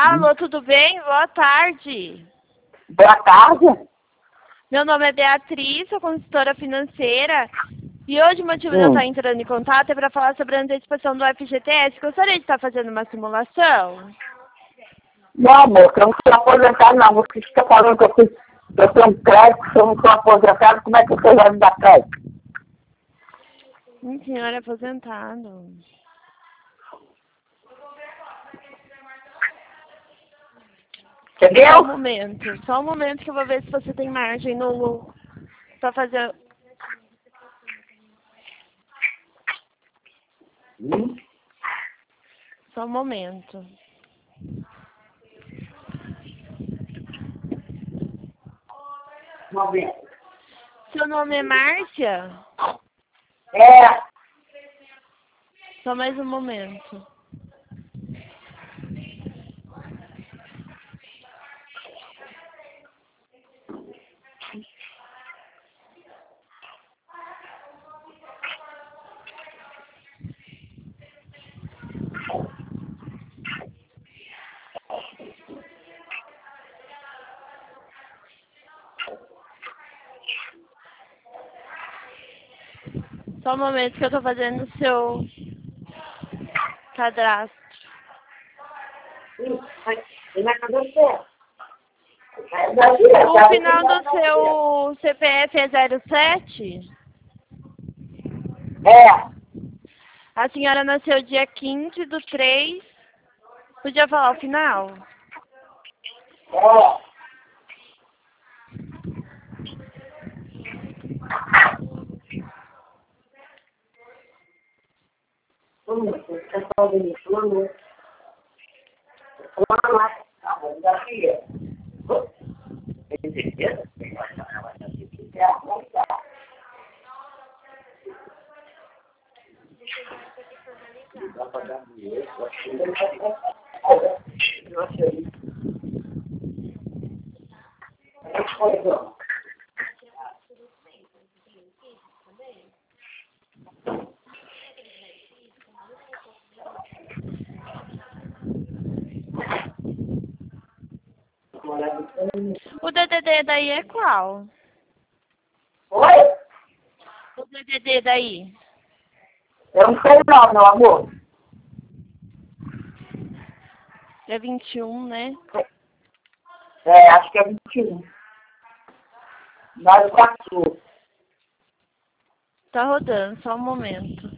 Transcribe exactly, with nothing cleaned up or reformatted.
Alô, tudo bem? Boa tarde. Boa tarde. Meu nome é Beatriz, sou consultora financeira. E hoje o motivo de eu Hum. estar entrando em contato é para falar sobre a antecipação do F G T S. Gostaria de estar fazendo uma simulação? Não, amor, eu não sou aposentado, não. Você está falando que eu, fui, eu tenho um crédito, se eu não sou aposentado, como é que você vai me dar crédito? Sim, senhor, é aposentado. Entendeu? Só um momento, só um momento que eu vou ver se você tem margem no para fazer. Hum. Só um momento. Momento. Seu nome é Márcia? É. Só mais um momento. Só um momento que eu tô fazendo o seu cadastro. O final do seu C P F é zero sete? É. A senhora nasceu dia quinze do três. Podia falar o final? É. Vamos, você está falando isso, vamos. Vamos lá. Tá bom, daqui é. Tem certeza? Dá para dar dinheiro. O D D D daí é qual? Oi? O D D D daí? Eu não sei não, meu amor. É vinte e um, né? É, acho que é vinte e um. Nós quatro. Tá rodando, só um momento.